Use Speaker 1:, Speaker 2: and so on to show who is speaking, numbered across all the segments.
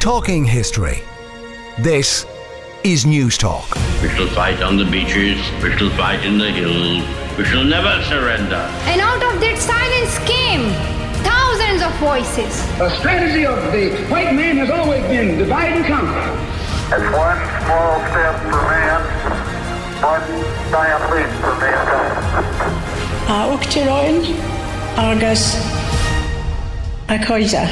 Speaker 1: Talking history. This is News Talk.
Speaker 2: We shall fight on the beaches, we shall fight in the hills, we shall never surrender.
Speaker 3: And out of that silence came thousands of voices.
Speaker 4: The strategy of the white man has always been divide and conquer.
Speaker 5: It's one small step for man, one giant leap for mankind.
Speaker 6: Uachtaráin agus a Coisa.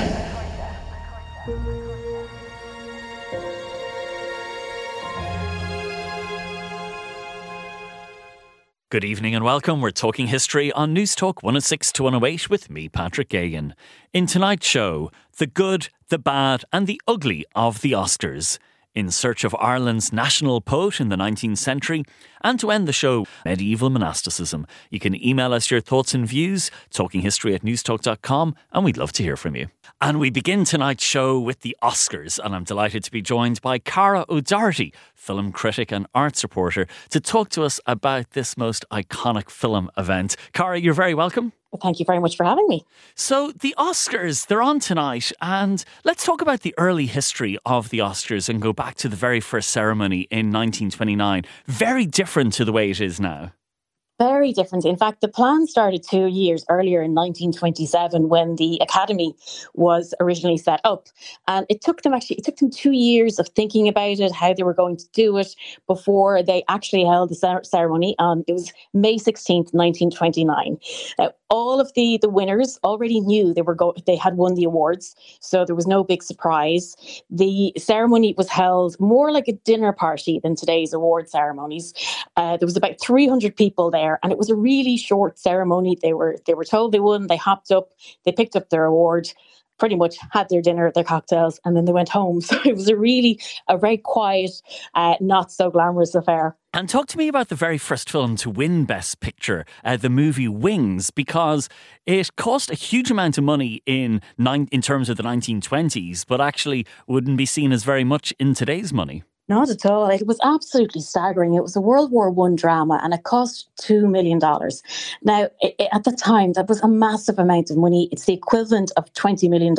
Speaker 7: Good evening and welcome. We're talking history on News Talk 106 to 108 with me, Patrick Geoghegan. In tonight's show, the good, the bad and the ugly of the Oscars. In search of Ireland's national poet in the 19th century, and to end the show, medieval monasticism. You can email us your thoughts and views, talkinghistory@newstalk.com, and we'd love to hear from you. And we begin tonight's show with the Oscars, and I'm delighted to be joined by Cara O'Doherty, film critic and arts reporter, to talk to us about this most iconic film event. Cara, you're very welcome.
Speaker 8: Well, thank you very much for having me.
Speaker 7: So the Oscars, they're on tonight, and let's talk about the early history of the Oscars and go back to the very first ceremony in 1929. Very different to the way it is now.
Speaker 8: Very different. In fact, the plan started 2 years earlier in 1927 when the Academy was originally set up. And it took them 2 years of thinking about it, how they were going to do it before they actually held the ceremony. It was May 16th, 1929. All of the winners already knew they had won the awards, so there was no big surprise. The ceremony was held more like a dinner party than today's award ceremonies. There was about 300 people there, and it was a really short ceremony. They were told they won, they hopped up, they picked up their award, pretty much had their dinner, their cocktails, and then they went home. So it was a very quiet, not so glamorous affair.
Speaker 7: And talk to me about the very first film to win Best Picture, the movie Wings, because it cost a huge amount of money in terms of the 1920s, but actually wouldn't be seen as very much in today's money.
Speaker 8: Not at all. It was absolutely staggering. It was a World War I drama and it cost $2 million. Now, at the time, that was a massive amount of money. It's the equivalent of $20 million.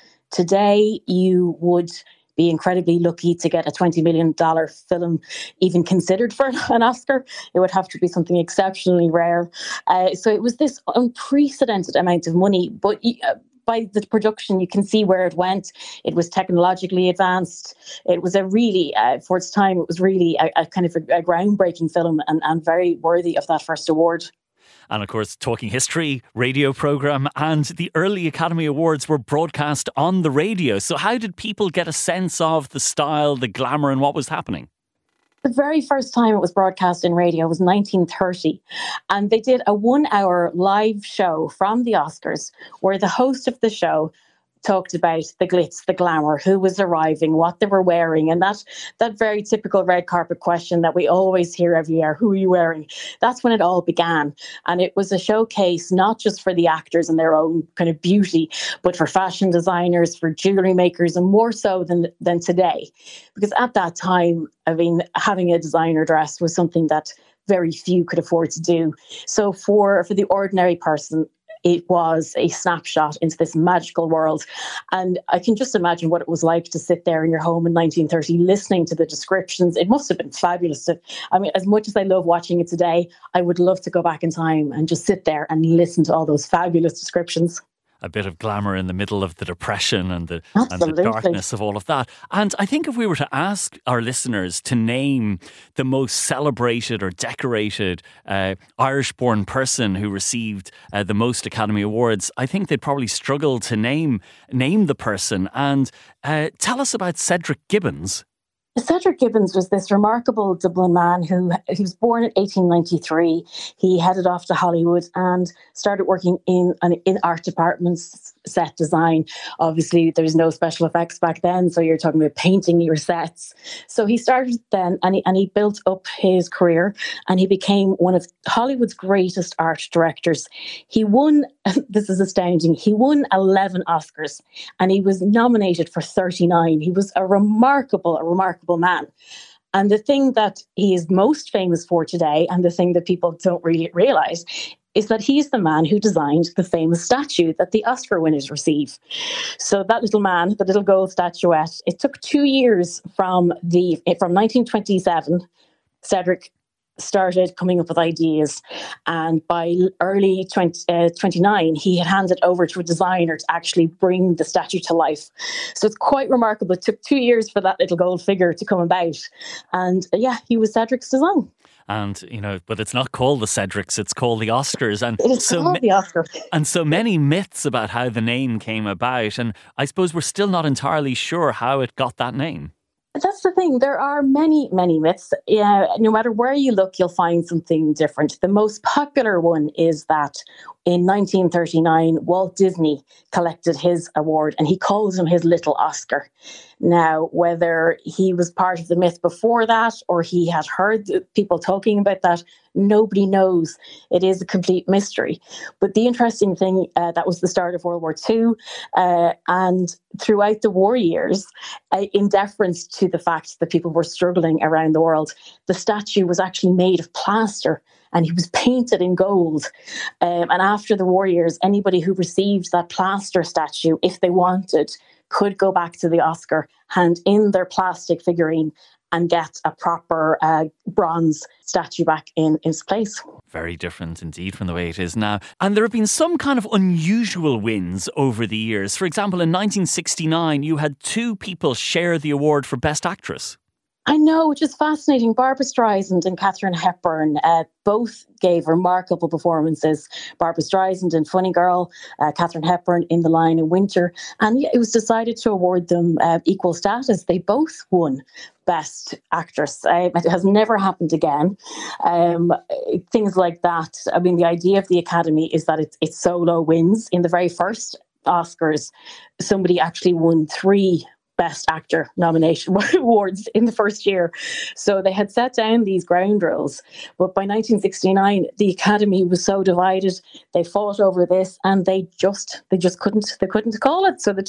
Speaker 8: Today, you would be incredibly lucky to get a $20 million film even considered for an Oscar. It would have to be something exceptionally rare. So it was this unprecedented amount of money. But by the production, you can see where it went. It was technologically advanced. It was for its time, it was really a kind of a groundbreaking film and very worthy of that first award.
Speaker 7: And of course, Talking History radio programme and the early Academy Awards were broadcast on the radio. So how did people get a sense of the style, the glamour and what was happening?
Speaker 8: The very first time it was broadcast in radio was 1930. And they did a 1-hour live show from the Oscars where the host of the show talked about the glitz, the glamour, who was arriving, what they were wearing, and that very typical red carpet question that we always hear every year, who are you wearing? That's when it all began. And it was a showcase not just for the actors and their own kind of beauty, but for fashion designers, for jewellery makers, and more so than today. Because at that time, I mean, having a designer dress was something that very few could afford to do. So for the ordinary person, it was a snapshot into this magical world. And I can just imagine what it was like to sit there in your home in 1930 listening to the descriptions. It must have been fabulous. As much as I love watching it today, I would love to go back in time and just sit there and listen to all those fabulous descriptions.
Speaker 7: A bit of glamour in the middle of the depression and the
Speaker 8: Absolutely.
Speaker 7: darkness of all of that. And I think if we were to ask our listeners to name the most celebrated or decorated Irish-born person who received the most Academy Awards, I think they'd probably struggle to name the person. And tell us about Cedric Gibbons.
Speaker 8: Cedric Gibbons was this remarkable Dublin man who was born in 1893. He headed off to Hollywood and started working in art departments, set design. Obviously, there was no special effects back then, so you're talking about painting your sets. So he started then, and he built up his career, and he became one of Hollywood's greatest art directors. He won, this is astounding, he won 11 Oscars, and he was nominated for 39. He was a remarkable man. And the thing that he is most famous for today, and the thing that people don't really realise, is that he's the man who designed the famous statue that the Oscar winners receive. So that little man, the little gold statuette, it took 2 years from 1927, Cedric started coming up with ideas, and by early 29 he had handed over to a designer to actually bring the statue to life. So it's quite remarkable. It took 2 years for that little gold figure to come about, and he was Cedric's design.
Speaker 7: And, but it's not called the Cedrics, it's called the Oscars. And
Speaker 8: it is called the Oscars.
Speaker 7: And so many myths about how the name came about, and I suppose we're still not entirely sure how it got that name.
Speaker 8: That's the thing. There are many, many myths. No matter where you look, you'll find something different. The most popular one is that in 1939, Walt Disney collected his award and he calls him his little Oscar. Now, whether he was part of the myth before that or he had heard people talking about that, nobody knows. It is a complete mystery. But the interesting thing, that was the start of World War II. And throughout the war years, in deference to the fact that people were struggling around the world, the statue was actually made of plaster and he was painted in gold. And after the war years, anybody who received that plaster statue, if they wanted, could go back to the Oscar, hand in their plastic figurine and get a proper bronze statue back in its place.
Speaker 7: Very different indeed from the way it is now. And there have been some kind of unusual wins over the years. For example, in 1969, you had 2 people share the award for Best Actress.
Speaker 8: I know, which is fascinating. Barbra Streisand and Katharine Hepburn both gave remarkable performances. Barbra Streisand in Funny Girl, Katharine Hepburn in The Lion in Winter. And it was decided to award them equal status. They both won Best Actress. It has never happened again. Things like that. I mean, the idea of the Academy is that it's solo wins. In the very first Oscars, somebody actually won 3 Best Actor nomination awards in the first year. So they had set down these ground rules. But by 1969, the Academy was so divided. They fought over this and they just couldn't call it. So the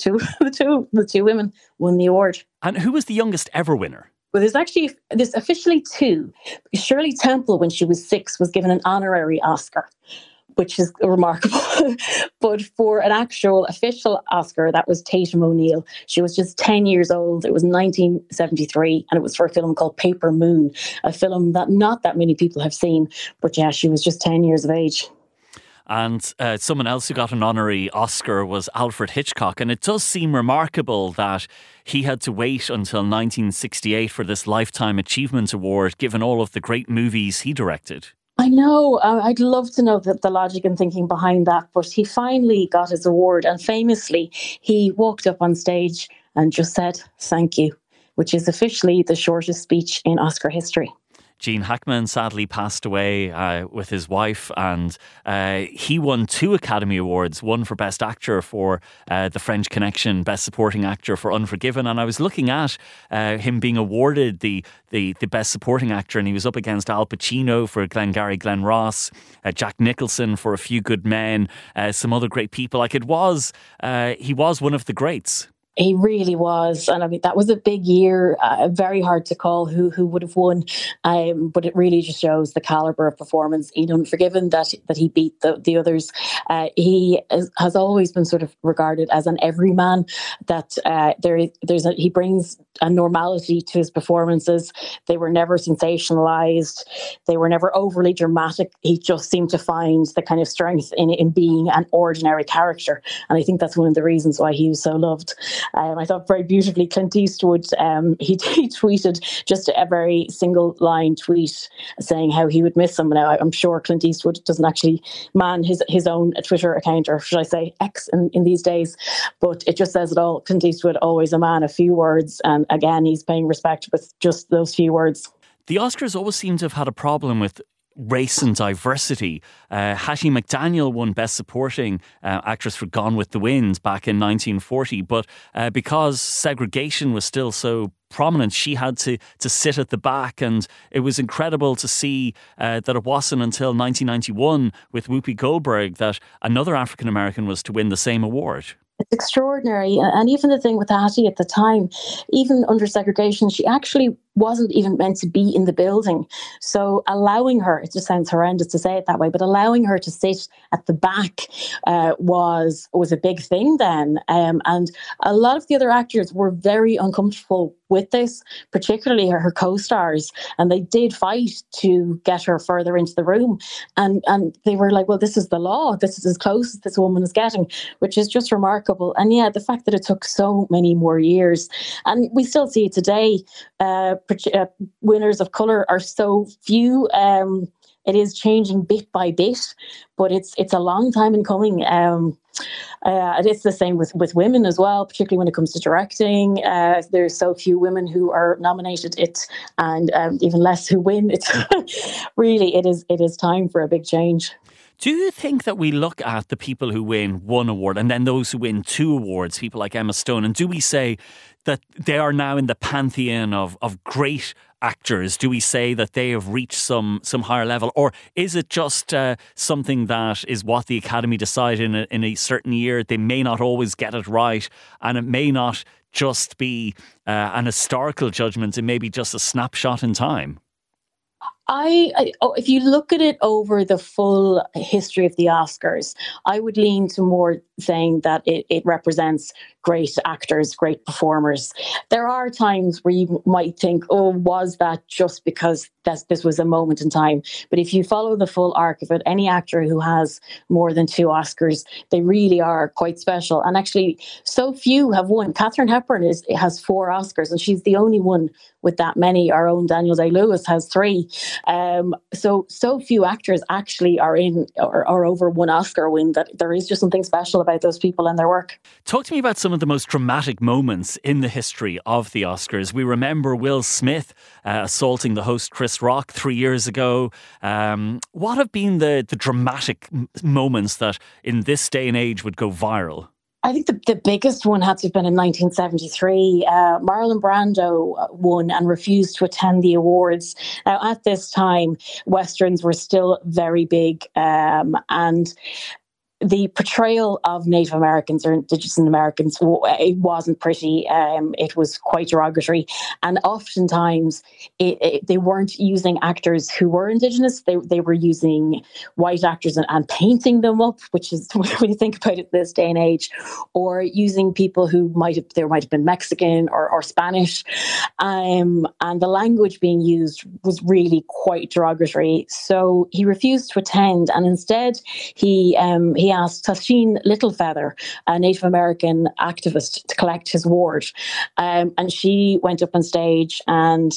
Speaker 8: two women won the award.
Speaker 7: And who was the youngest ever winner?
Speaker 8: Well, there's officially 2. Shirley Temple, when she was 6, was given an honorary Oscar, which is remarkable. But for an actual official Oscar, that was Tatum O'Neal. She was just 10 years old. It was 1973, and it was for a film called Paper Moon, a film that not that many people have seen. But yeah, she was just 10 years of age.
Speaker 7: And someone else who got an honorary Oscar was Alfred Hitchcock. And it does seem remarkable that he had to wait until 1968 for this Lifetime Achievement Award, given all of the great movies he directed.
Speaker 8: I know. I'd love to know the logic and thinking behind that. But he finally got his award. And famously, he walked up on stage and just said, "Thank you," which is officially the shortest speech in Oscar history.
Speaker 7: Gene Hackman sadly passed away with his wife, and he won 2 Academy Awards, one for Best Actor for The French Connection, Best Supporting Actor for Unforgiven. And I was looking at him being awarded the Best Supporting Actor, and he was up against Al Pacino for Glengarry Glen Ross, Jack Nicholson for A Few Good Men, some other great people. He was one of the greats.
Speaker 8: He really was. And I mean, that was a big year. Very hard to call who would have won. But it really just shows the calibre of performance in Unforgiven that he beat the others. He has always been sort of regarded as an everyman, that he brings a normality to his performances. They were never sensationalized. They were never overly dramatic. He just seemed to find the kind of strength in being an ordinary character. And I think that's one of the reasons why he was so loved. I thought very beautifully Clint Eastwood, he tweeted just a very single line tweet saying how he would miss him. Now, I'm sure Clint Eastwood doesn't actually man his own Twitter account, or should I say X in these days, but it just says it all. Clint Eastwood, always a man of few words, and again, he's paying respect with just those few words.
Speaker 7: The Oscars always seem to have had a problem with race and diversity. Hattie McDaniel won Best Supporting Actress for Gone with the Wind back in 1940, but because segregation was still so prominent, she had to sit at the back, and it was incredible to see that it wasn't until 1991 with Whoopi Goldberg that another African American was to win the same award.
Speaker 8: It's extraordinary. And even the thing with Hattie at the time, even under segregation, she actually wasn't even meant to be in the building. So allowing her, it just sounds horrendous to say it that way, but allowing her to sit at the back was a big thing then. And a lot of the other actors were very uncomfortable with this, particularly her co-stars, and they did fight to get her further into the room. And they were like, well, this is the law. This is as close as this woman is getting, which is just remarkable. And yeah, the fact that it took so many more years, and we still see it today, winners of colour are so few. It is changing bit by bit, but it's a long time in coming. It is the same with women as well, particularly when it comes to directing. There's so few women who are nominated, and even less who win. It's really it is time for a big change.
Speaker 7: Do you think that we look at the people who win one award and then those who win two awards, people like Emma Stone, and do we say that they are now in the pantheon of great actors? Do we say that they have reached some higher level? Or is it just something that is what the Academy decide in a certain year? They may not always get it right, and it may not just be an historical judgment. It may be just a snapshot in time.
Speaker 8: If you look at it over the full history of the Oscars, I would lean to more saying that it represents great actors, great performers. There are times where you might think, oh, was that just because this was a moment in time? But if you follow the full arc of it, any actor who has more than 2 Oscars, they really are quite special. And actually, so few have won. Katharine Hepburn has 4 Oscars, and she's the only one with that many. Our own Daniel Day-Lewis has 3. So few actors actually are in or over 1 Oscar win, that there is just something special about those people and their work.
Speaker 7: Talk to me about some of the most dramatic moments in the history of the Oscars. We remember Will Smith assaulting the host Chris Rock 3 years ago. What have been the dramatic moments that in this day and age would go viral?
Speaker 8: I think the biggest one had to have been in 1973. Marlon Brando won and refused to attend the awards. Now, at this time, Westerns were still very big, and the portrayal of Native Americans or Indigenous Americans, it wasn't pretty. It was quite derogatory. And oftentimes they weren't using actors who were Indigenous. They were using white actors and painting them up, which is when you think about it this day and age, or using people who might have been Mexican or Spanish. And the language being used was really quite derogatory. So he refused to attend, and instead he asked Tasheen Littlefeather, a Native American activist, to collect his award. And she went up on stage, and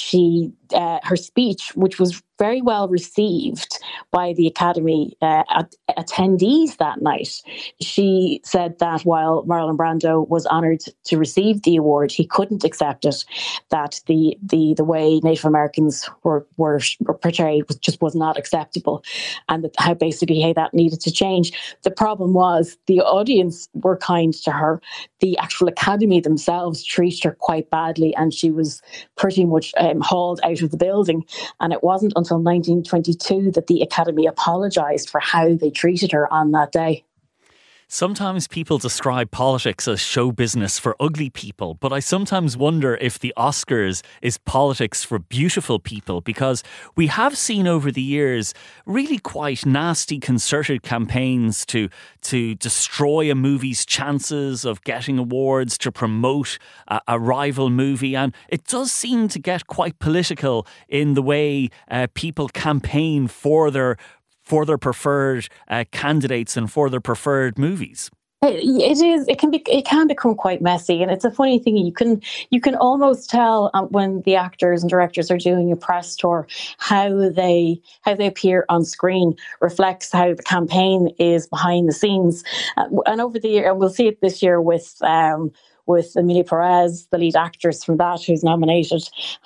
Speaker 8: her speech, which was very well received by the Academy attendees that night. She said that while Marlon Brando was honoured to receive the award, he couldn't accept it, that the way Native Americans were portrayed was not acceptable, and how that needed to change. The problem was the audience were kind to her. The actual Academy themselves treated her quite badly, and she was pretty much hauled out of the building. And it wasn't until 1922 that the Academy apologised for how they treated her on that day.
Speaker 7: Sometimes people describe politics as show business for ugly people, but I sometimes wonder if the Oscars is politics for beautiful people, because we have seen over the years really quite nasty concerted campaigns to destroy a movie's chances of getting awards, to promote a rival movie, and it does seem to get quite political in the way people campaign for their preferred candidates and for their preferred movies.
Speaker 8: It can become quite messy, and it's a funny thing. You can almost tell when the actors and directors are doing a press tour how they appear on screen reflects how the campaign is behind the scenes. And over the year, and we'll see it this year with Emilia Perez, the lead actress from that, who's nominated.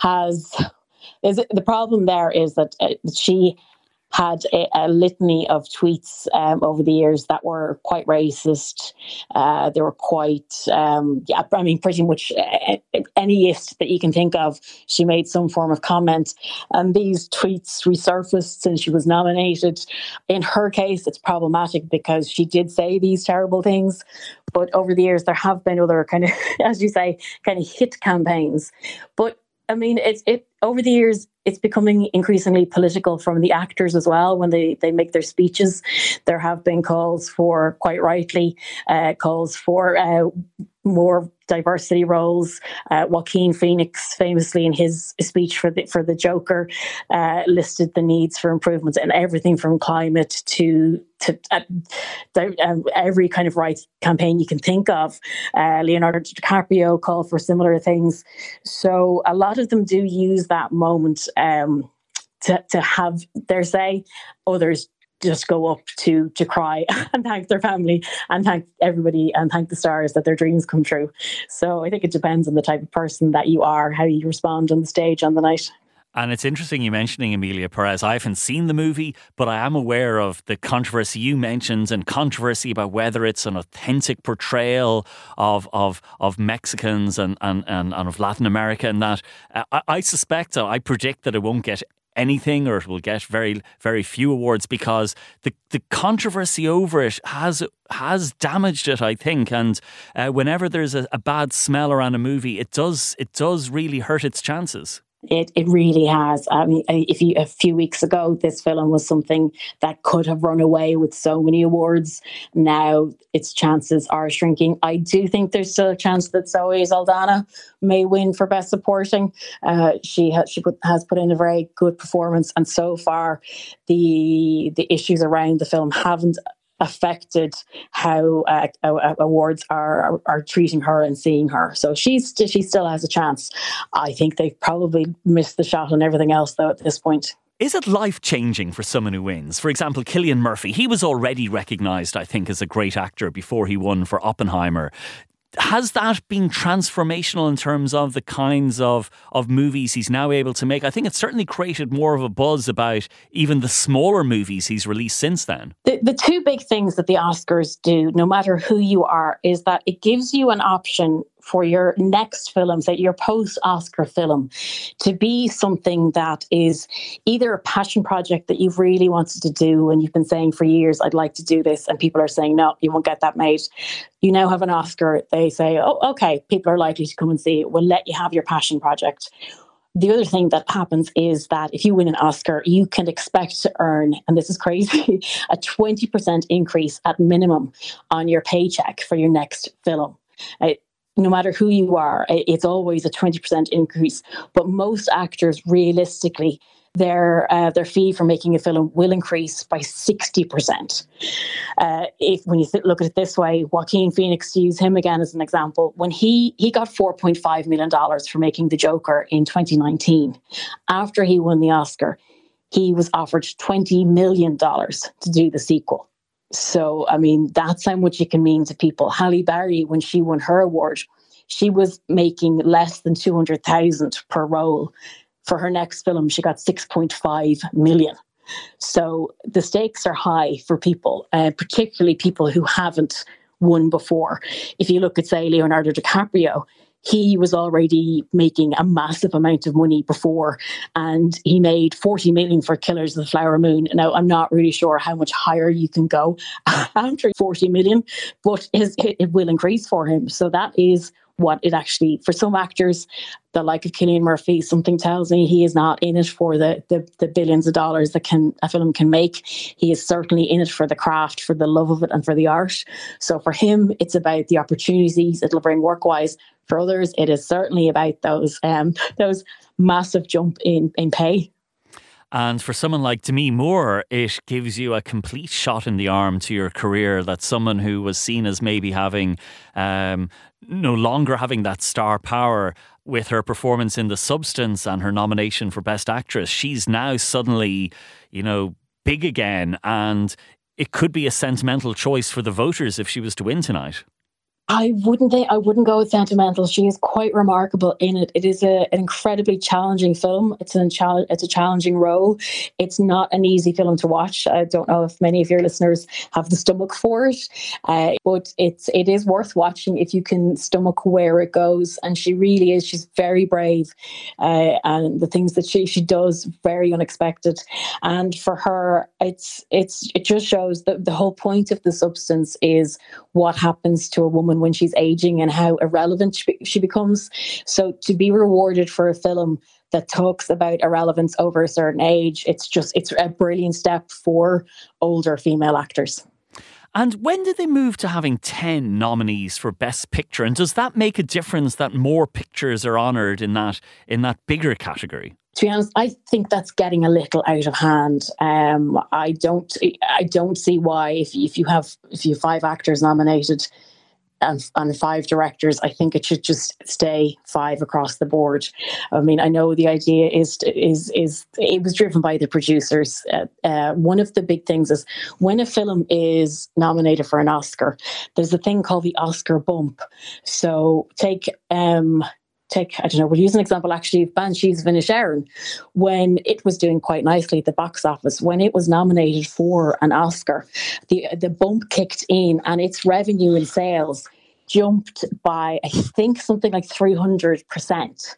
Speaker 8: The problem there is that she had a litany of tweets over the years that were quite racist. They were quite, pretty much any ist that you can think of, she made some form of comment. And these tweets resurfaced since she was nominated. In her case, it's problematic because she did say these terrible things. But over the years, there have been other kind of, as you say, kind of hit campaigns. But I mean, it over the years, it's becoming increasingly political from the actors as well. When they make their speeches, there have been calls for, quite rightly, calls for more diversity roles. Joaquin Phoenix, famously in his speech for the Joker, listed the needs for improvements in everything from climate to every kind of rights campaign you can think of. Leonardo DiCaprio called for similar things. So a lot of them do use that moment to have their say. Others just go up to cry and thank their family and thank everybody and thank the stars that their dreams come true. So I think it depends on the type of person that you are, how you respond on the stage on the night.
Speaker 7: And it's interesting you mentioning Emilia Perez. I haven't seen the movie, but I am aware of the controversy you mentioned and controversy about whether it's an authentic portrayal of Mexicans and of Latin America, and that I suspect, I predict that it won't get anything, or it will get very, very few awards, because the controversy over it has damaged it, I think. And whenever there's a bad smell around a movie, it does really hurt its chances.
Speaker 8: It really has. I mean, a few weeks ago, this film was something that could have run away with so many awards. Now its chances are shrinking. I do think there's still a chance that Zoe Saldana may win for Best Supporting. She has put in a very good performance, and so far, the issues around the film haven't affected how awards are treating her and seeing her. So she still has a chance. I think they've probably missed the shot on everything else, though, at this point.
Speaker 7: Is it life-changing for someone who wins? For example, Cillian Murphy, he was already recognised, I think, as a great actor before he won for Oppenheimer. Has that been transformational in terms of the kinds of movies he's now able to make? I think it's certainly created more of a buzz about even the smaller movies he's released since then.
Speaker 8: The two big things that the Oscars do, no matter who you are, is that it gives you an option for your next film, say your post-Oscar film, to be something that is either a passion project that you've really wanted to do and you've been saying for years, I'd like to do this, and people are saying, no, you won't get that made. You now have an Oscar. They say, oh, okay, people are likely to come and see it. We'll let you have your passion project. The other thing that happens is that if you win an Oscar, you can expect to earn, and this is crazy, a 20% increase at minimum on your paycheck for your next film. No matter who you are, it's always a 20% increase. But most actors, realistically, their fee for making a film will increase by 60%. When you look at it this way, Joaquin Phoenix, to use him again as an example, when he got $4.5 million for making The Joker in 2019, after he won the Oscar, he was offered $20 million to do the sequel. So, I mean, that's how much it can mean to people. Halle Berry, when she won her award, she was making less than $200,000 per role. For her next film, she got $6.5 million. So the stakes are high for people, particularly people who haven't won before. If you look at, say, Leonardo DiCaprio, he was already making a massive amount of money before, and he made $40 million for Killers of the Flower Moon. Now, I'm not really sure how much higher you can go after $40 million, but it will increase for him. So that is what it actually, for some actors, the like of Cillian Murphy, something tells me he is not in it for the billions of dollars that a film can make. He is certainly in it for the craft, for the love of it, and for the art. So for him, it's about the opportunities it'll bring work-wise. For others, it is certainly about those massive jump in pay.
Speaker 7: And for someone like Demi Moore, it gives you a complete shot in the arm to your career, that someone who was seen as maybe having no longer having that star power with her performance in The Substance and her nomination for Best Actress. She's now suddenly, big again, and it could be a sentimental choice for the voters if she was to win tonight.
Speaker 8: I wouldn't go with sentimental. She is quite remarkable in it. It is an incredibly challenging film. It's a challenging role. It's not an easy film to watch. I don't know if many of your listeners have the stomach for it, but it is worth watching if you can stomach where it goes. And she really is. She's very brave, and the things that she does, very unexpected. And for her, it just shows that the whole point of The Substance is what happens to a woman woman when she's aging and how irrelevant she becomes. So to be rewarded for a film that talks about irrelevance over a certain age, it's a brilliant step for older female actors.
Speaker 7: And when did they move to having 10 nominees for Best Picture? And does that make a difference that more pictures are honoured in that bigger category?
Speaker 8: To be honest, I think that's getting a little out of hand. I don't see why if you have 5 actors nominated and 5 directors, I think it should just stay 5 across the board. I mean, I know the idea is it was driven by the producers. One of the big things is when a film is nominated for an Oscar, there's a thing called the Oscar bump. So take, I don't know, we'll use an example actually of Banshees of Inisherin. When it was doing quite nicely at the box office, when it was nominated for an Oscar, the bump kicked in and its revenue and sales jumped by, I think, something like 300%.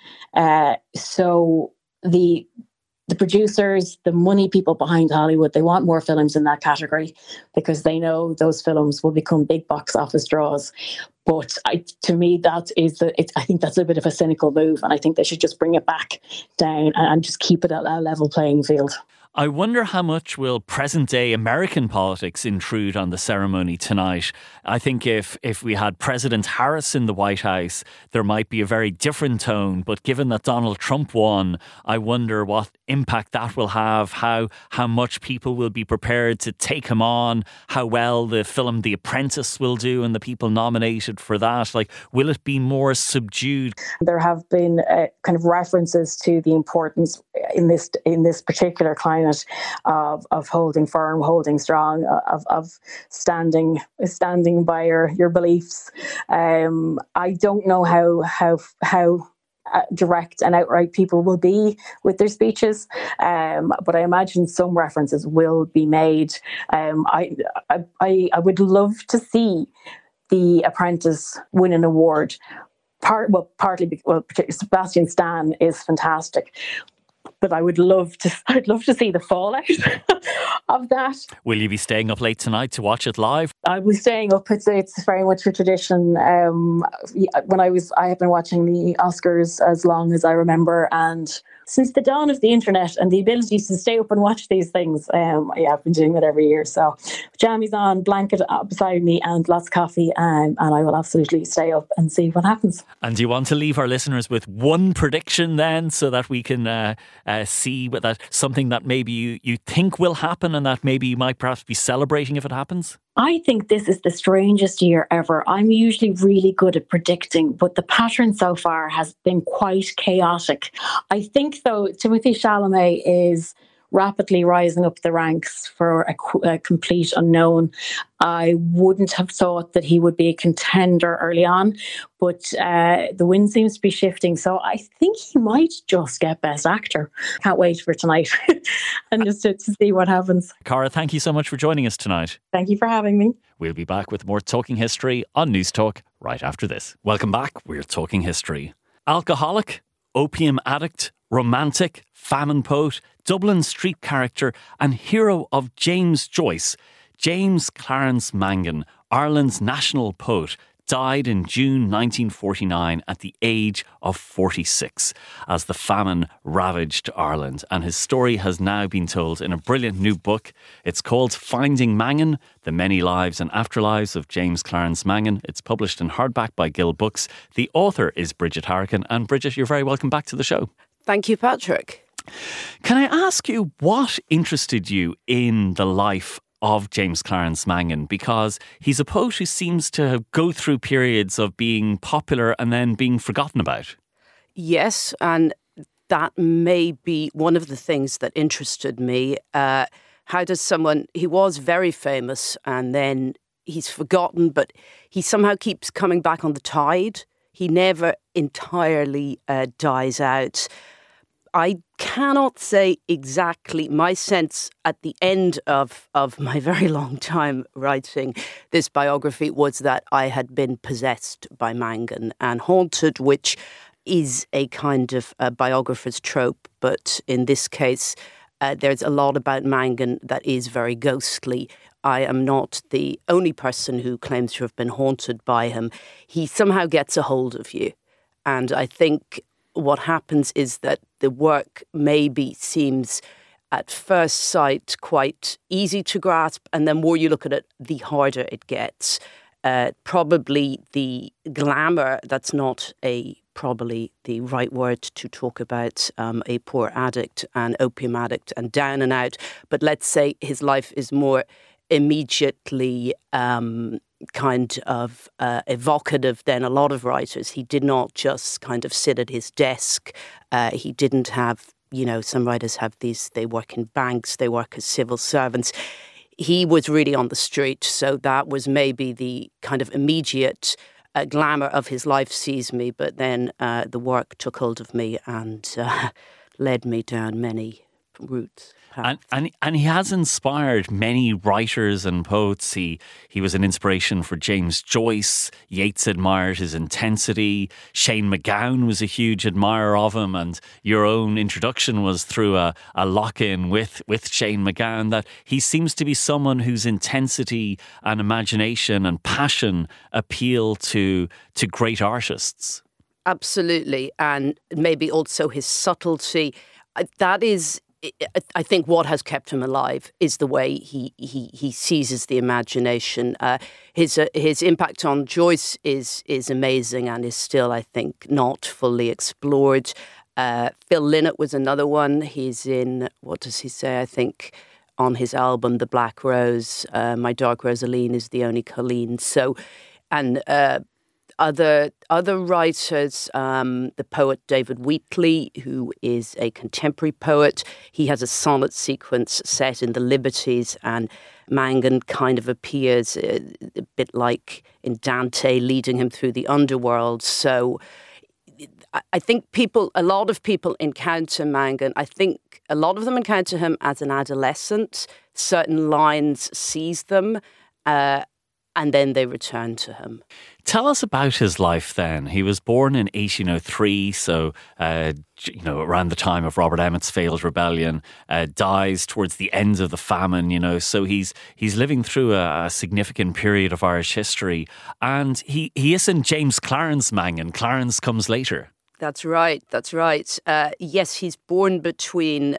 Speaker 8: So the producers, the money people behind Hollywood, they want more films in that category because they know those films will become big box office draws. But to me, I think that's a bit of a cynical move, and I think they should just bring it back down and just keep it at a level playing field.
Speaker 7: I wonder how much will present-day American politics intrude on the ceremony tonight. I think if we had President Harris in the White House, there might be a very different tone. But given that Donald Trump won, I wonder what impact that will have, how much people will be prepared to take him on, how well the film The Apprentice will do and the people nominated for that. Like, will it be more subdued?
Speaker 8: There have been kind of references to the importance in this particular climate of holding firm, holding strong, of standing by your beliefs. I don't know how direct and outright people will be with their speeches, but I imagine some references will be made. I would love to see The Apprentice win an award. Partially, Sebastian Stan is fantastic, but I'd love to see the fallout of that.
Speaker 7: Will you be staying up late tonight to watch it live?
Speaker 8: I was staying up. It's very much a tradition. I have been watching the Oscars as long as I remember, and since the dawn of the internet and the ability to stay up and watch these things, I've been doing it every year. So jammies on, blanket beside me, and lots of coffee, and I will absolutely stay up and see what happens.
Speaker 7: And do you want to leave our listeners with one prediction then, so that we can see that something that maybe you think will happen and that maybe you might perhaps be celebrating if it happens?
Speaker 8: I think this is the strangest year ever. I'm usually really good at predicting, but the pattern so far has been quite chaotic. I think, though, Timothée Chalamet is rapidly rising up the ranks for a complete unknown. I wouldn't have thought that he would be a contender early on, but the wind seems to be shifting. So I think he might just get Best Actor. Can't wait for tonight and just to see what happens.
Speaker 7: Cara, thank you so much for joining us tonight.
Speaker 8: Thank you for having me.
Speaker 7: We'll be back with more Talking History on News Talk right after this. Welcome back. We're Talking History. Alcoholic, opium addict, romantic, famine poet, Dublin street character and hero of James Joyce, James Clarence Mangan, Ireland's national poet, died in June 1949 at the age of 46 as the famine ravaged Ireland. And his story has now been told in a brilliant new book. It's called Finding Mangan, The Many Lives and Afterlives of James Clarence Mangan. It's published in hardback by Gill Books. The author is Bridget Harrigan. And Bridget, you're very welcome back to the show.
Speaker 9: Thank you, Patrick.
Speaker 7: Can I ask you what interested you in the life of James Clarence Mangan? Because he's a poet who seems to go through periods of being popular and then being forgotten about.
Speaker 9: Yes, and that may be one of the things that interested me. How does he was very famous and then he's forgotten, but he somehow keeps coming back on the tide. He never entirely dies out. I cannot say exactly. My sense at the end of my very long time writing this biography was that I had been possessed by Mangan and haunted, which is a kind of a biographer's trope. But in this case, there's a lot about Mangan that is very ghostly. I am not the only person who claims to have been haunted by him. He somehow gets a hold of you. And I think what happens is that the work maybe seems at first sight quite easy to grasp, and the more you look at it, the harder it gets. Probably the glamour, that's not probably the right word to talk about a poor addict, an opium addict and down and out, but let's say his life is more immediately kind of evocative than a lot of writers. He did not just kind of sit at his desk. He didn't have, some writers have these, they work in banks, they work as civil servants. He was really on the street, so that was maybe the kind of immediate glamour of his life seized me, but then the work took hold of me and led me down many routes.
Speaker 7: And he has inspired many writers and poets. He was an inspiration for James Joyce. Yeats admired his intensity. Shane MacGowan was a huge admirer of him. And your own introduction was through a lock-in with Shane MacGowan, that he seems to be someone whose intensity and imagination and passion appeal to great artists.
Speaker 9: Absolutely. And maybe also his subtlety. That is, I think, what has kept him alive is the way he seizes the imagination. His impact on Joyce is amazing and is still, I think, not fully explored. Phil Lynott was another one. He's in, what does he say? I think on his album The Black Rose, My Dark Rosaleen is the only Colleen. So, and other writers, the poet David Wheatley, who is a contemporary poet, he has a sonnet sequence set in the Liberties, and Mangan kind of appears a bit like in Dante, leading him through the underworld. So I think a lot of people encounter Mangan. I think a lot of them encounter him as an adolescent. Certain lines seize them, and then they return to him.
Speaker 7: Tell us about his life then. He was born in 1803, so, around the time of Robert Emmet's failed rebellion, dies towards the end of the famine, so he's living through a significant period of Irish history. And he isn't James Clarence Mangan. Clarence comes later.
Speaker 9: That's right. Yes, he's born between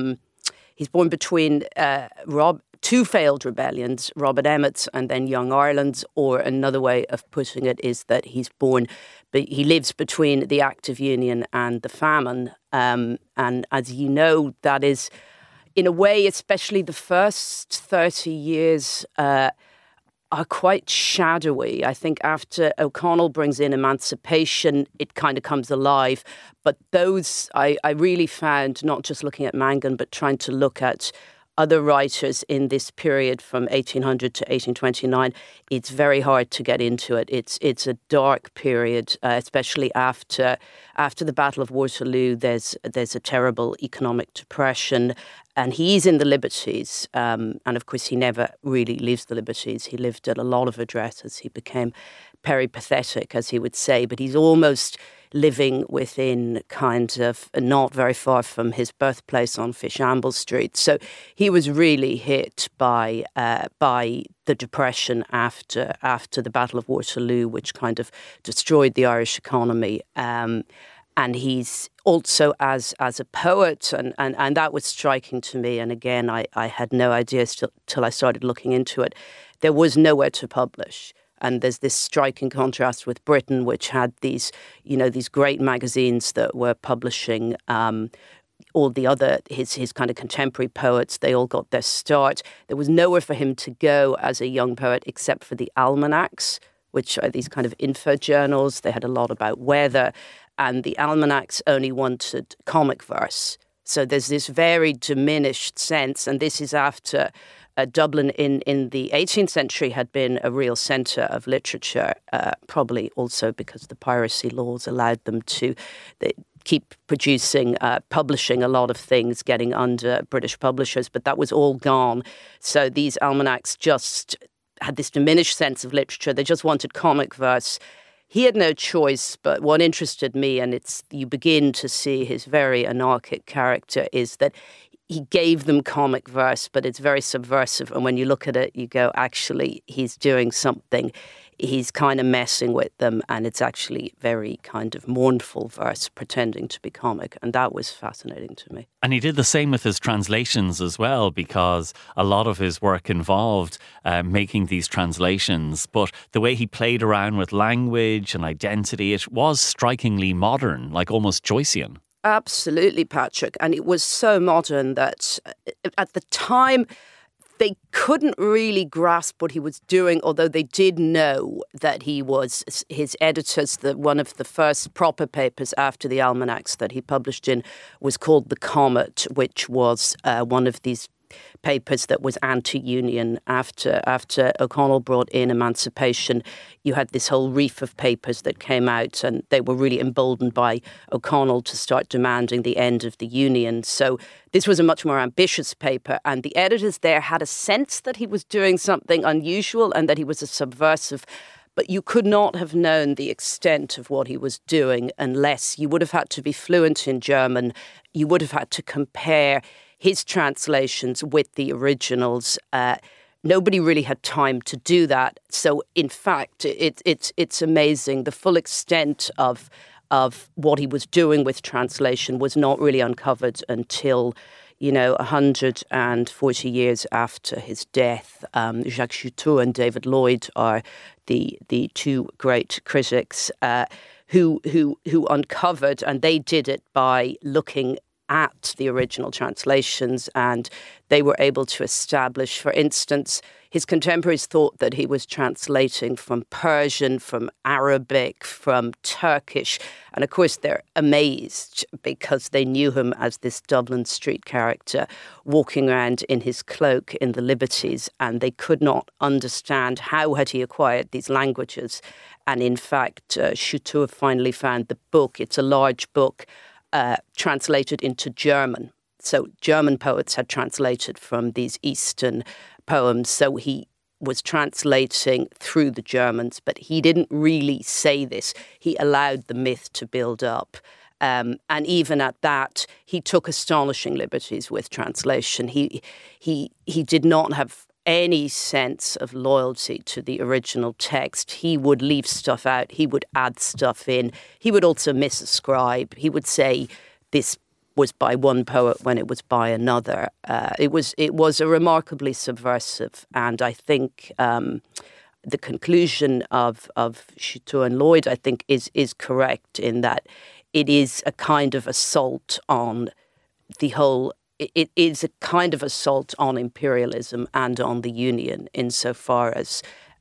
Speaker 9: two failed rebellions, Robert Emmet's and then Young Ireland's, or another way of putting it is that he lives between the Act of Union and the famine. And as you know, that is, in a way, especially the first 30 years are quite shadowy. I think after O'Connell brings in emancipation, it kind of comes alive. But those, I really found, not just looking at Mangan, but trying to look at other writers in this period from 1800 to 1829, it's very hard to get into it. It's a dark period, especially after the Battle of Waterloo. There's a terrible economic depression, and he's in the Liberties. And of course, he never really leaves the Liberties. He lived at a lot of addresses. He became peripatetic, as he would say, but he's almost living within kind of not very far from his birthplace on Fishamble Street. So he was really hit by the depression after the Battle of Waterloo, which kind of destroyed the Irish economy. And he's also as a poet, and that was striking to me. And again, I had no idea till I started looking into it. There was nowhere to publish. And there's this striking contrast with Britain, which had these great magazines that were publishing all the other, his kind of contemporary poets. They all got their start. There was nowhere for him to go as a young poet except for the almanacs, which are these kind of info journals. They had a lot about weather. And the almanacs only wanted comic verse. So there's this very diminished sense. And this is after Dublin in the 18th century had been a real centre of literature, probably also because the piracy laws allowed them to keep publishing a lot of things, getting under British publishers, but that was all gone. So these almanacs just had this diminished sense of literature. They just wanted comic verse. He had no choice, but what interested me, and you begin to see his very anarchic character, is that gave them comic verse, but it's very subversive. And when you look at it, you go, actually, he's doing something. He's kind of messing with them, and it's actually very kind of mournful verse pretending to be comic. And that was fascinating to me.
Speaker 7: And he did the same with his translations as well, because a lot of his work involved making these translations. But the way he played around with language and identity, it was strikingly modern, like almost Joycean.
Speaker 9: Absolutely, Patrick. And it was so modern that at the time, they couldn't really grasp what he was doing, although they did know that he was, his editors, one of the first proper papers after the almanacs that he published in was called The Comet, which was one of these papers that was anti-union. After O'Connell brought in emancipation, you had this whole reef of papers that came out, and they were really emboldened by O'Connell to start demanding the end of the union. So this was a much more ambitious paper, and the editors there had a sense that he was doing something unusual and that he was a subversive. But you could not have known the extent of what he was doing unless you would have had to be fluent in German. You would have had to compare his translations with the originals. Nobody really had time to do that. So, in fact, it's amazing. The full extent of what he was doing with translation was not really uncovered until, 140 years after his death. Jacques Chouteau and David Lloyd are the two great critics who uncovered, and they did it by looking at the original translations, and they were able to establish, for instance, his contemporaries thought that he was translating from Persian, from Arabic, from Turkish. And of course, they're amazed because they knew him as this Dublin street character walking around in his cloak in the Liberties, and they could not understand how had he acquired these languages. And in fact, Chouteau finally found the book. It's a large book, translated into German. So German poets had translated from these Eastern poems. So he was translating through the Germans, but he didn't really say this. He allowed the myth to build up. And even at that, he took astonishing liberties with translation. He did not have any sense of loyalty to the original text. He would leave stuff out. He would add stuff in. He would also misascribe. He would say this was by one poet when it was by another. It was a remarkably subversive, and I think the conclusion of Chouteau and Lloyd, I think, is correct in that it is a kind of assault on the whole. It is a kind of assault on imperialism and on the Union, insofar as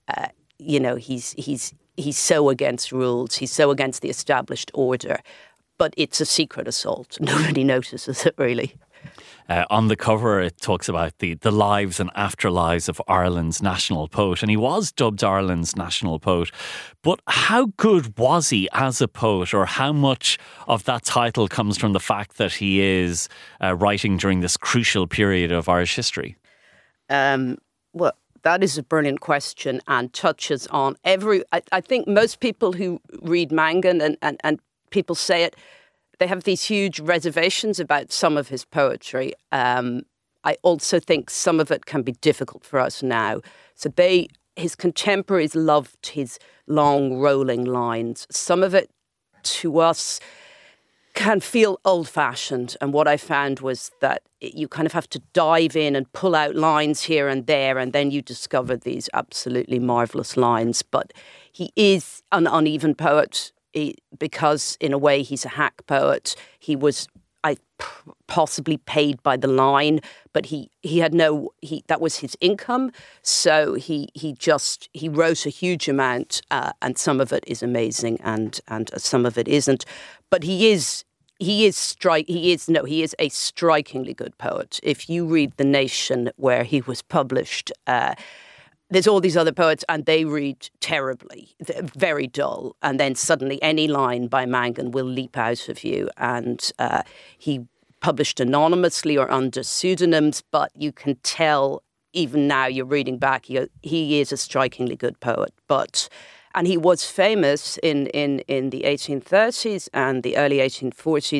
Speaker 9: he's so against rules, he's so against the established order, but it's a secret assault. Nobody notices it really.
Speaker 7: On the cover, it talks about the lives and afterlives of Ireland's national poet, and he was dubbed Ireland's national poet. But how good was he as a poet, or how much of that title comes from the fact that he is writing during this crucial period of Irish history?
Speaker 9: Well, that is a brilliant question and touches on I think most people who read Mangan and people say it, they have these huge reservations about some of his poetry. I also think some of it can be difficult for us now. So his contemporaries loved his long rolling lines. Some of it, to us, can feel old-fashioned. And what I found was that you kind of have to dive in and pull out lines here and there, and then you discover these absolutely marvellous lines. But he is an uneven poet. Because in a way he's a hack poet. He was possibly paid by the line, but he had that was his income. So he wrote a huge amount, and some of it is amazing, and some of it isn't. But he is a strikingly good poet. If you read The Nation, where he was published, there's all these other poets and they read terribly, they're very dull. And then suddenly any line by Mangan will leap out of you. And he published anonymously or under pseudonyms, but you can tell even now you're reading back, he is a strikingly good poet. And he was famous in the 1830s and the early 1840s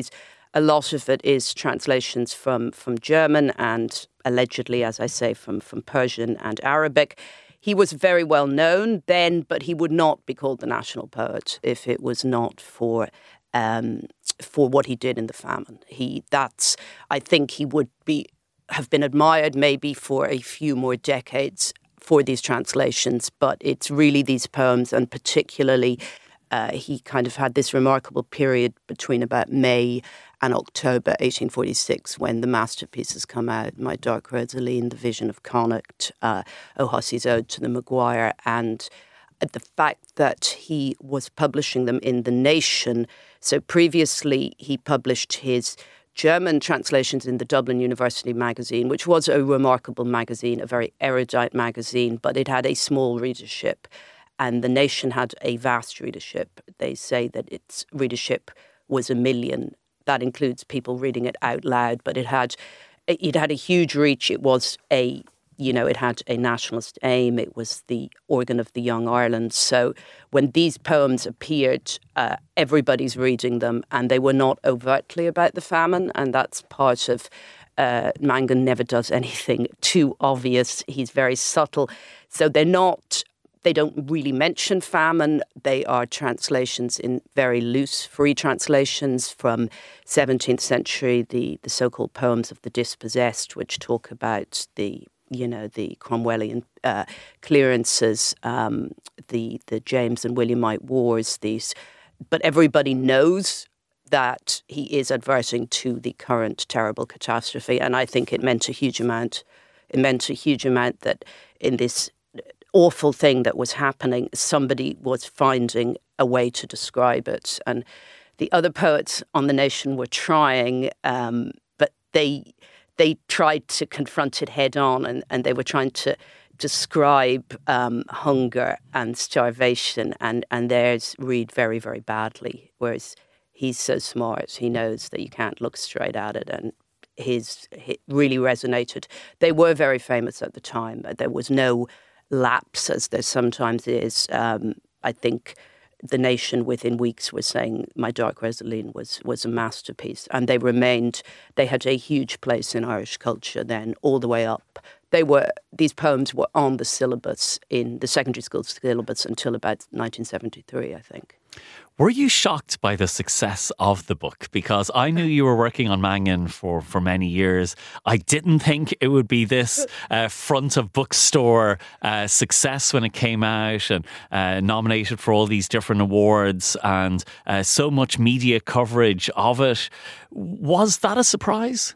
Speaker 9: A lot of it is translations from German and allegedly, as I say, from Persian and Arabic. He was very well known then, but he would not be called the national poet if it was not for what he did in the famine. I think he would have been admired maybe for a few more decades for these translations, but it's really these poems, and particularly he kind of had this remarkable period between about May and October 1846 when the masterpieces come out, My Dark Rosaleen, The Vision of Connacht, O Hussey's Ode to the Maguire, and the fact that he was publishing them in The Nation. So previously he published his German translations in the Dublin University magazine, which was a remarkable magazine, a very erudite magazine, but it had a small readership. And The Nation had a vast readership. They say that its readership was 1 million. That includes people reading it out loud, but it had a huge reach. It was it had a nationalist aim. It was the organ of the Young Ireland. So when these poems appeared, everybody's reading them, and they were not overtly about the famine. And that's part of Mangan never does anything too obvious. He's very subtle. So they don't really mention famine. They are translations in very loose, free translations from 17th century, the so-called poems of the dispossessed, which talk about the Cromwellian clearances, the James and Williamite wars. But everybody knows that he is adverting to the current terrible catastrophe, and I think it meant a huge amount. It meant a huge amount that in this awful thing that was happening, somebody was finding a way to describe it. And the other poets on The Nation were trying, but they tried to confront it head on, and they were trying to describe hunger and starvation, and theirs read very, very badly, whereas he's so smart, he knows that you can't look straight at it, and his really resonated. They were very famous at the time. There was no lapse, as there sometimes is. I think The Nation within weeks was saying My Dark Rosaleen was a masterpiece, and they had a huge place in Irish culture then, all the way up. These poems were on the syllabus, in the secondary school syllabus, until about 1973, I think.
Speaker 7: Were you shocked by the success of the book? Because I knew you were working on Mangan for many years. I didn't think it would be this front of bookstore success when it came out, and nominated for all these different awards, and so much media coverage of it. Was that a surprise?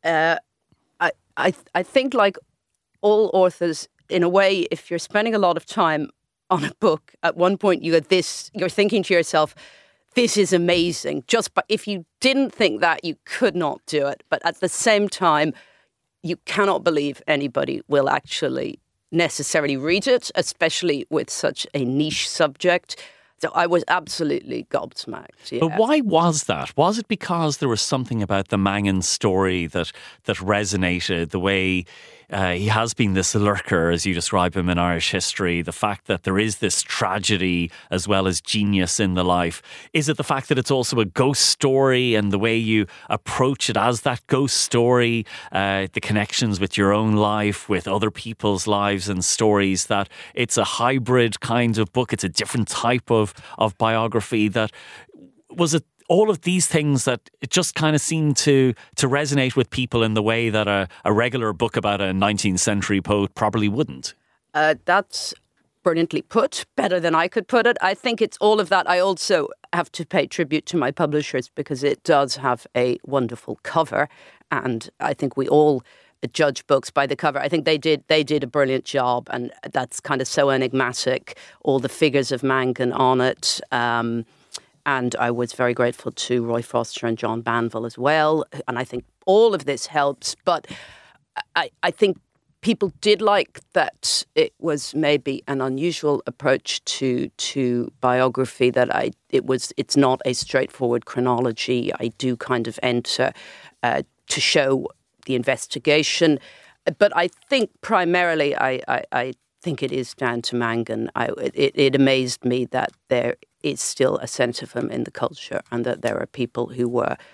Speaker 9: I think, like all authors, in a way, if you're spending a lot of time on a book, at one point you're thinking to yourself, this is amazing. But if you didn't think that, you could not do it. But at the same time, you cannot believe anybody will actually necessarily read it, especially with such a niche subject. So I was absolutely gobsmacked. Yeah.
Speaker 7: But why was that? Was it because there was something about the Mangan story that resonated, the way he has been this lurker, as you describe him in Irish history, the fact that there is this tragedy as well as genius in the life? Is it the fact that it's also a ghost story, and the way you approach it as that ghost story, the connections with your own life, with other people's lives and stories, that it's a hybrid kind of book, it's a different type of biography? That was it. All of these things that it just kind of seemed to resonate with people in the way that a regular book about a 19th century poet probably wouldn't.
Speaker 9: That's brilliantly put, better than I could put it. I think it's all of that. I also have to pay tribute to my publishers, because it does have a wonderful cover, and I think we all judge books by the cover. I think they did a brilliant job, and that's kind of so enigmatic, all the figures of Mangan on it. And I was very grateful to Roy Foster and John Banville as well. And I think all of this helps. But I think people did like that it was maybe an unusual approach to biography, that it's not a straightforward chronology. I do kind of enter to show the investigation. But I think primarily I think it is down to Mangan. It amazed me that there is still a sense of him in the culture, and that there are people who were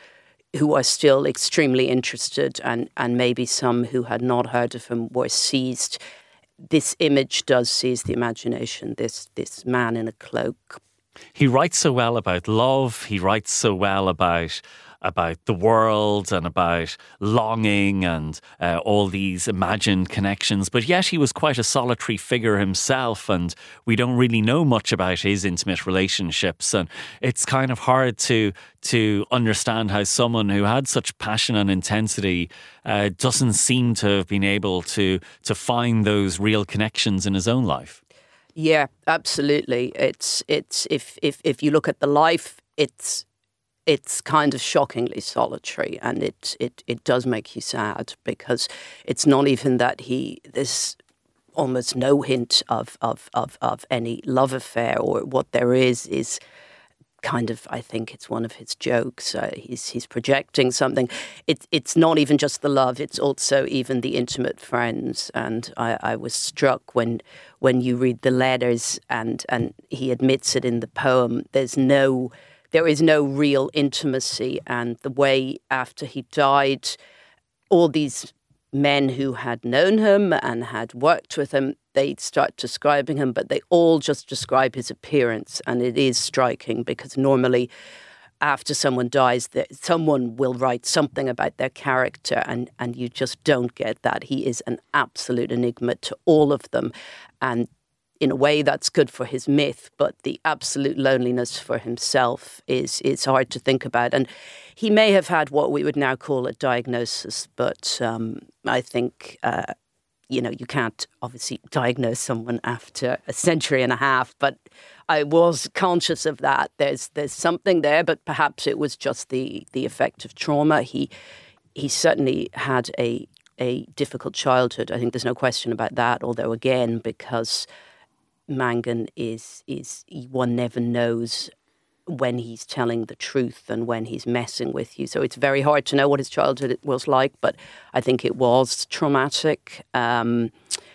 Speaker 9: who are still extremely interested, and maybe some who had not heard of him were seized. This image does seize the imagination, this man in a cloak.
Speaker 7: He writes so well about love. He writes so well about the world and about longing and all these imagined connections. But yet he was quite a solitary figure himself, and we don't really know much about his intimate relationships. And it's kind of hard to understand how someone who had such passion and intensity doesn't seem to have been able to find those real connections in his own life.
Speaker 9: Yeah, absolutely. It's if you look at the life, it's kind of shockingly solitary, and it does make you sad, because it's not even that there's almost no hint of any love affair, or what there is kind of, I think it's one of his jokes. He's projecting something. It's not even just the love; it's also even the intimate friends. And I was struck when you read the letters, and he admits it in the poem. There is no real intimacy, and the way after he died, all these men who had known him and had worked with him, they start describing him, but they all just describe his appearance. And it is striking, because normally after someone dies, someone will write something about their character, and you just don't get that. He is an absolute enigma to all of them. And in a way, that's good for his myth, but the absolute loneliness for himself is hard to think about. And he may have had what we would now call a diagnosis, but I think, you can't obviously diagnose someone after a century and a half, but I was conscious of that. There's something there, but perhaps it was just the effect of trauma. He certainly had a difficult childhood. I think there's no question about that, although again, because Mangan is one never knows when he's telling the truth and when he's messing with you. So it's very hard to know what his childhood was like, but I think it was traumatic. I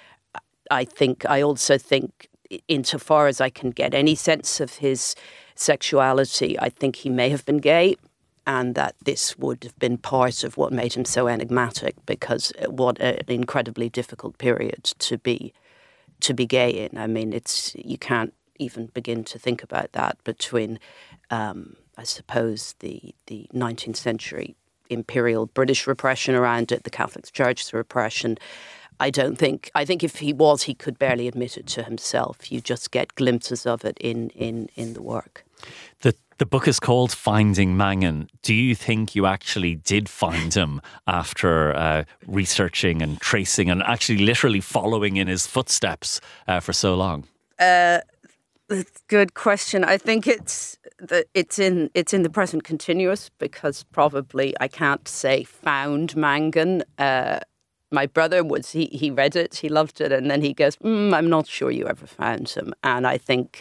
Speaker 9: also think, insofar as I can get any sense of his sexuality, I think he may have been gay, and that this would have been part of what made him so enigmatic, because what an incredibly difficult period to be gay in. I mean, you can't even begin to think about that between, I suppose, the 19th century imperial British repression around it, the Catholic Church's repression. I think if he was, he could barely admit it to himself. You just get glimpses of it in the work.
Speaker 7: The book is called Finding Mangan. Do you think you actually did find him after researching and tracing and actually literally following in his footsteps for so long? That's
Speaker 9: a good question. I think it's in the present continuous, because probably I can't say found Mangan. My brother he read it, he loved it, and then he goes, I'm not sure you ever found him. And I think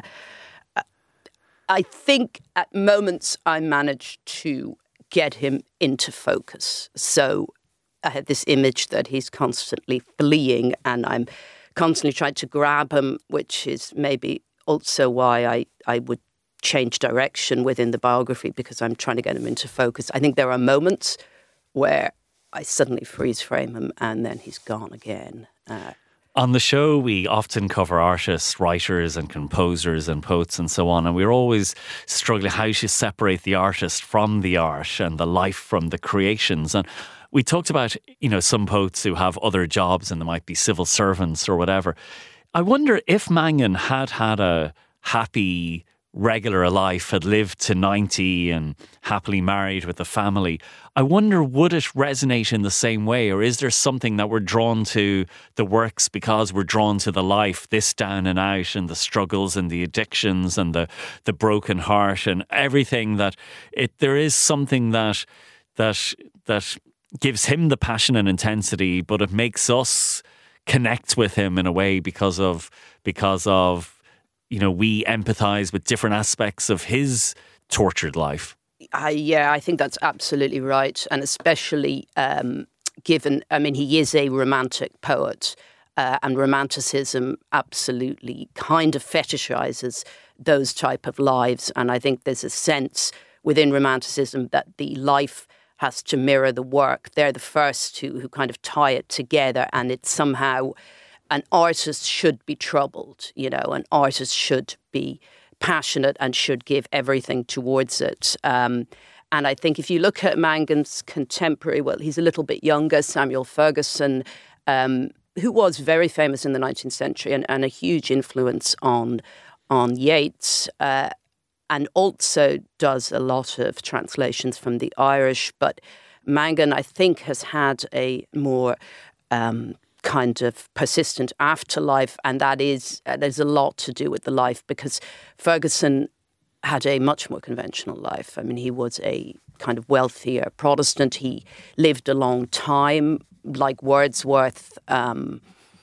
Speaker 9: at moments I managed to get him into focus. So I had this image that he's constantly fleeing, and I'm constantly trying to grab him, which is maybe also why I would change direction within the biography, because I'm trying to get him into focus. I think there are moments where I suddenly freeze frame him, and then he's gone again.
Speaker 7: On the show, we often cover artists, writers and composers and poets and so on, and we're always struggling how to separate the artist from the art and the life from the creations. And we talked about, some poets who have other jobs and they might be civil servants or whatever. I wonder if Mangan had a happy, regular life, had lived to 90 and happily married with a family, I wonder, would it resonate in the same way? Or is there something that we're drawn to the works because we're drawn to the life, this down and out, and the struggles and the addictions and the broken heart and everything, that there is something that gives him the passion and intensity, but it makes us connect with him in a way because of we empathise with different aspects of his tortured life.
Speaker 9: I think that's absolutely right. And especially given, he is a romantic poet, and romanticism absolutely kind of fetishizes those type of lives. And I think there's a sense within Romanticism that the life has to mirror the work. They're the first who kind of tie it together, and it's somehow an artist should be troubled, an artist should be passionate and should give everything towards it. And I think if you look at Mangan's contemporary, well, he's a little bit younger, Samuel Ferguson, who was very famous in the 19th century and a huge influence on Yeats, and also does a lot of translations from the Irish. But Mangan, I think, has had a more kind of persistent afterlife, and there's a lot to do with the life, because Ferguson had a much more conventional life. I mean, he was a kind of wealthier Protestant. He lived a long time, like Wordsworth. When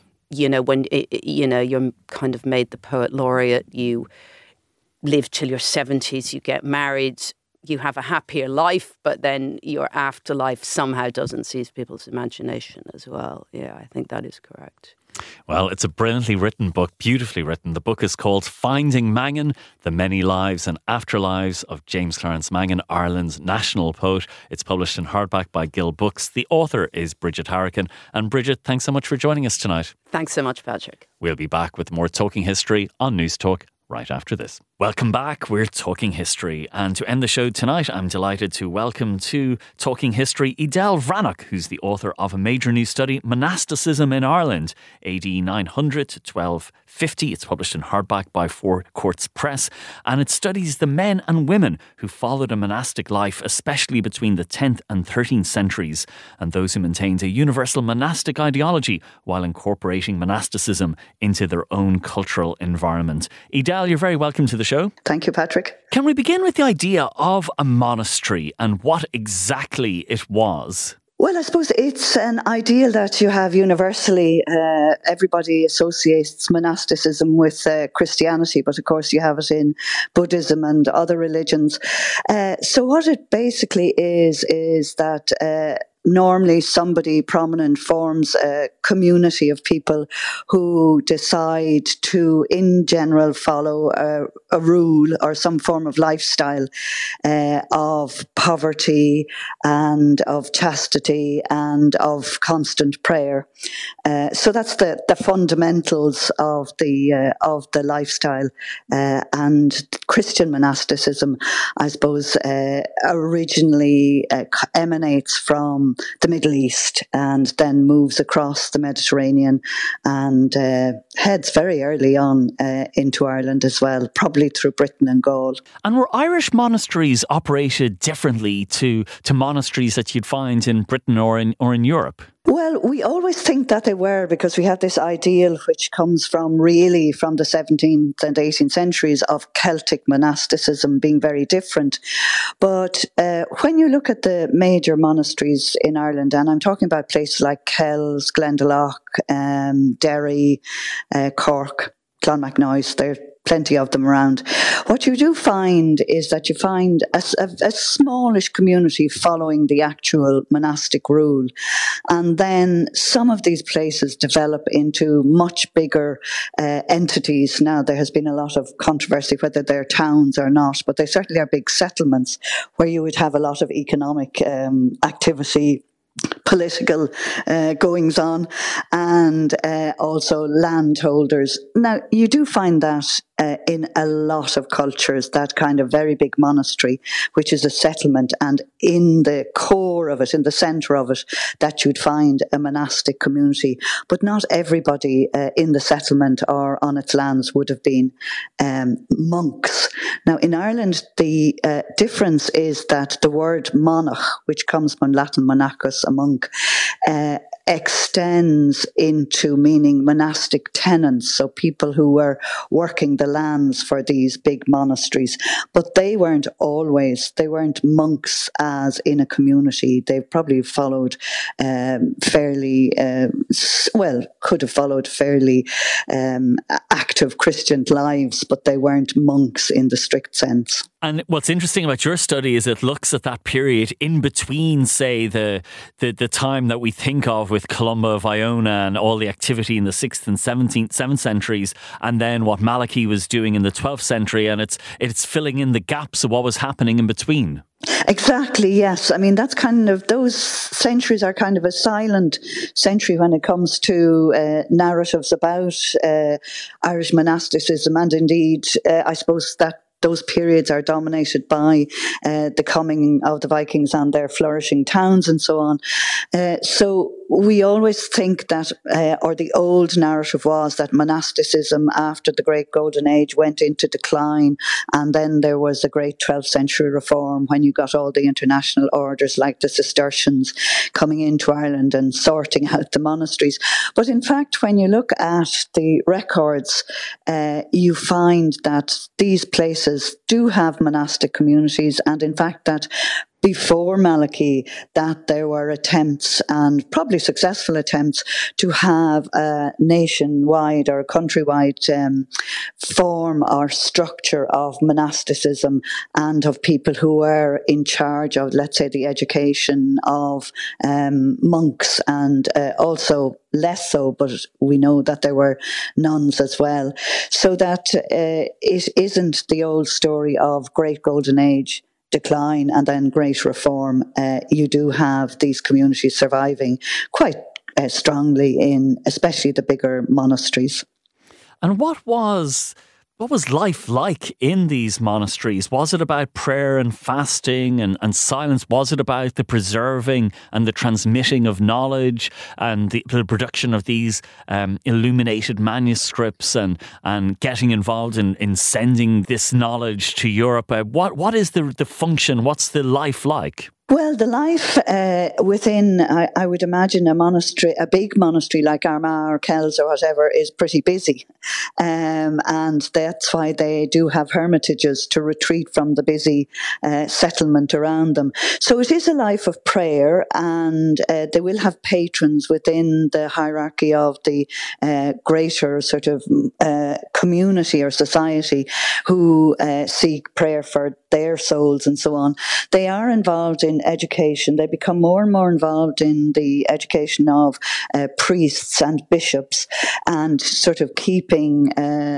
Speaker 9: you're kind of made the poet laureate, you live till your 70s, you get married, you have a happier life, but then your afterlife somehow doesn't seize people's imagination as well. Yeah, I think that is correct.
Speaker 7: Well, it's a brilliantly written book, beautifully written. The book is called Finding Mangan, The Many Lives and Afterlives of James Clarence Mangan, Ireland's national poet. It's published in hardback by Gill Books. The author is Bridget Harrican. And Bridget, thanks so much for joining us tonight.
Speaker 9: Thanks so much, Patrick.
Speaker 7: We'll be back with more Talking History on News Talk right after this. Welcome back. We're Talking History. And to end the show tonight, I'm delighted to welcome to Talking History Edel Vranach, who's the author of a major new study, Monasticism in Ireland, AD 900 to 1250. It's published in hardback by Four Courts Press, and it studies the men and women who followed a monastic life, especially between the 10th and 13th centuries, and those who maintained a universal monastic ideology while incorporating monasticism into their own cultural environment. Edel, you're very welcome to the show.
Speaker 10: Thank you, Patrick.
Speaker 7: Can we begin with the idea of a monastery and what exactly it was?
Speaker 10: Well, I suppose it's an ideal that you have universally. Everybody associates monasticism with Christianity, but of course you have it in Buddhism and other religions. So what it basically is that normally somebody prominent forms a community of people who decide to, in general, follow a rule or some form of lifestyle of poverty and of chastity and of constant prayer. So that's the fundamentals of the lifestyle. And Christian monasticism, I suppose, originally emanates from the Middle East and then moves across the Mediterranean and heads very early on into Ireland as well, probably through Britain and Gaul.
Speaker 7: And were Irish monasteries operated differently to monasteries that you'd find in Britain or in Europe?
Speaker 10: Well, we always think that they were, because we have this ideal which comes from the 17th and 18th centuries of Celtic monasticism being very different. But when you look at the major monasteries in Ireland, and I'm talking about places like Kells, Glendalough, Derry, Cork, Clonmacnoise, there are plenty of them around. What you do find is that you find a smallish community following the actual monastic rule. And then some of these places develop into much bigger entities. Now, there has been a lot of controversy whether they're towns or not, but they certainly are big settlements where you would have a lot of economic activity, political goings on, and also landholders. Now, you do find that in a lot of cultures, that kind of very big monastery, which is a settlement, and in the core of it, in the centre of it, that you'd find a monastic community. But not everybody in the settlement or on its lands would have been monks. Now, in Ireland, the difference is that the word monach, which comes from Latin monachus, a monk, extends into meaning monastic tenants, so people who were working the lands for these big monasteries. But they weren't monks as in a community. They probably followed could have followed fairly active Christian lives, but they weren't monks in the strict sense.
Speaker 7: And what's interesting about your study is it looks at that period in between, say, the time that we think of with Columba of Iona and all the activity in the 6th and 7th centuries, and then what Malachy was doing in the 12th century, and it's filling in the gaps of what was happening in between.
Speaker 10: Exactly, yes. I mean, that's kind of, those centuries are kind of a silent century when it comes to narratives about Irish monasticism, and indeed, I suppose that those periods are dominated by the coming of the Vikings and their flourishing towns and so on. So we always think that, or the old narrative was that monasticism after the Great Golden Age went into decline, and then there was a great 12th century reform when you got all the international orders like the Cistercians coming into Ireland and sorting out the monasteries. But in fact, when you look at the records, you find that these places do have monastic communities, and in fact that before Malachy, that there were attempts, and probably successful attempts, to have a nationwide or countrywide form or structure of monasticism and of people who were in charge of, let's say, the education of monks, and also less so, but we know that there were nuns as well. So that it isn't the old story of Great Golden Age decline and then great reform. You do have these communities surviving quite strongly in especially the bigger monasteries.
Speaker 7: And what was life like in these monasteries? Was it about prayer and fasting and silence? Was it about the preserving and the transmitting of knowledge and the production of these illuminated manuscripts and getting involved in sending this knowledge to Europe? What is the function? What's the life like?
Speaker 10: Well, the life within, I would imagine, a monastery, a big monastery like Armagh or Kells or whatever, is pretty busy. And that's why they do have hermitages to retreat from the busy settlement around them. So it is a life of prayer, and they will have patrons within the hierarchy of the greater sort of community or society who seek prayer for their souls and so on. They are involved in education. They become more and more involved in the education of priests and bishops, and sort of keeping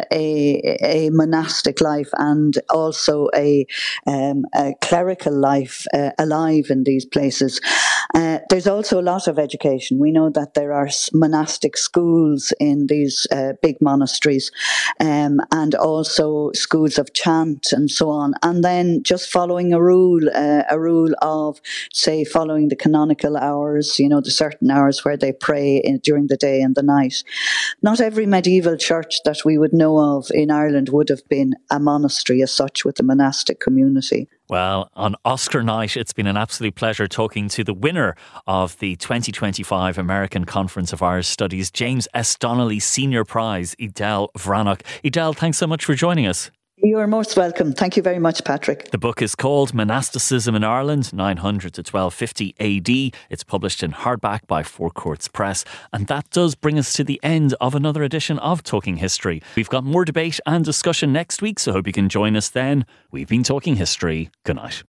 Speaker 10: a monastic life and also a clerical life alive in these places. There's also a lot of education. We know that there are monastic schools in these big monasteries, and also schools of chant and so on. And then just following a rule of, say, following the canonical hours, the certain hours where they pray during the day and the night. Not every medieval church that we would know of in Ireland would have been a monastery as such, with a monastic community.
Speaker 7: Well, on Oscar night, it's been an absolute pleasure talking to the winner of the 2025 American Conference of Irish Studies, James S. Donnelly Senior Prize, Edel Vranach. Edel, thanks so much for joining us.
Speaker 10: You are most welcome. Thank you very much, Patrick.
Speaker 7: The book is called Monasticism in Ireland, 900 to 1250 AD. It's published in hardback by Four Courts Press. And that does bring us to the end of another edition of Talking History. We've got more debate and discussion next week, so hope you can join us then. We've been Talking History. Good night.